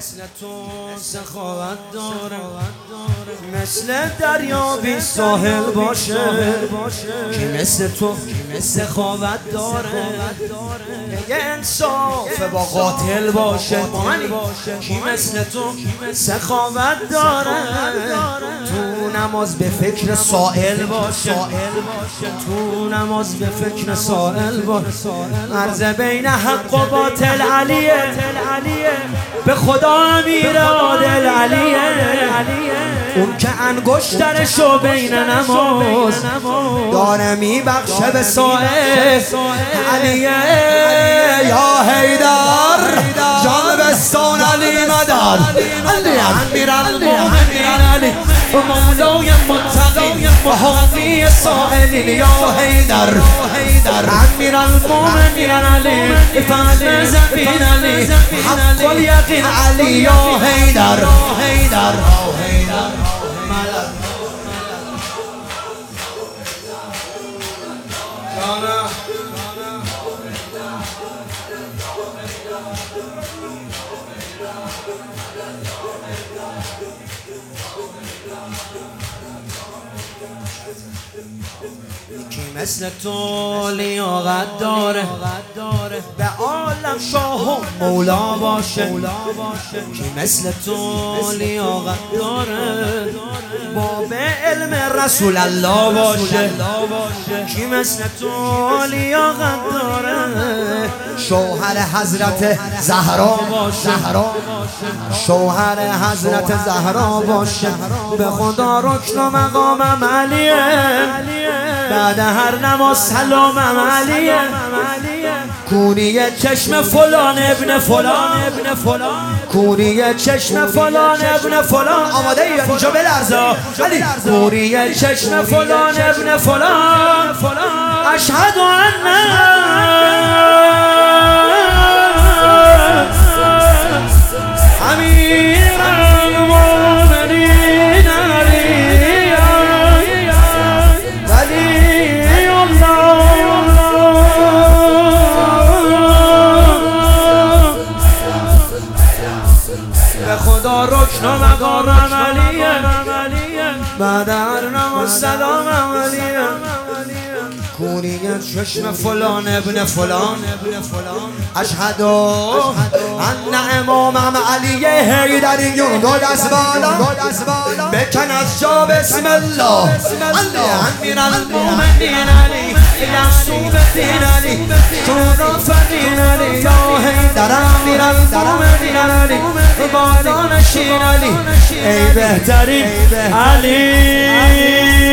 مثل تو سخاوت داره، مثل دریا بی ساحل باشه. کی مثل تو سخاوت داره، یه انصاف با قاتل باشه. کی مثل تو سخاوت داره، تو نماز به فکر سائل باشه، تو نماز به فکر سائل باشه. عرض بین حق و باطل علیه، به خدا امیر عادل علیه. اون که انگشترشو بین نماز داره میبخشه به سائل علیه. یا حیدر جان بستان علی مدد، علی امیر المومنین، علی مولای منتقی و حامی سائلین. یا حیدر امیر المومنین، علی فضل زمین، علی حق الیقین، علی. یا حیدر کی مثل تو لیاقت داره، به عالم شاه و مولا باشه. کی مثل تو لیاقت داره، باب علم رسول الله باشه. کی مثل تو لیاقت داره، شوهر حضرت زهرا باشه. شوهر حضرت زهرا باشه. به خدا رکن و مقامم علیه، بعد هر نماز سلامم علیه. کونی چشم فلان ابن فلان، کونی چشم فلان ابن فلان. آماده ای اینجا بلرزه علی. کونی چشم فلان ابن فلان، اشهد ان امیر المومنین علی ولی الله. به خدا رکن و مقامم علیه، بعد هر نماز سلامم علیه. کونی چشم فلان ابن فلان، اشهد ان امامم علی حیدریون. دو دست بالا بکن از جا بسم الله. امیر المومنین، علی یعصوب الدین، علی شورا فدین، علی. یا حیدر امیر المومنین، علی بالا نشین، علی ای بهترین علی.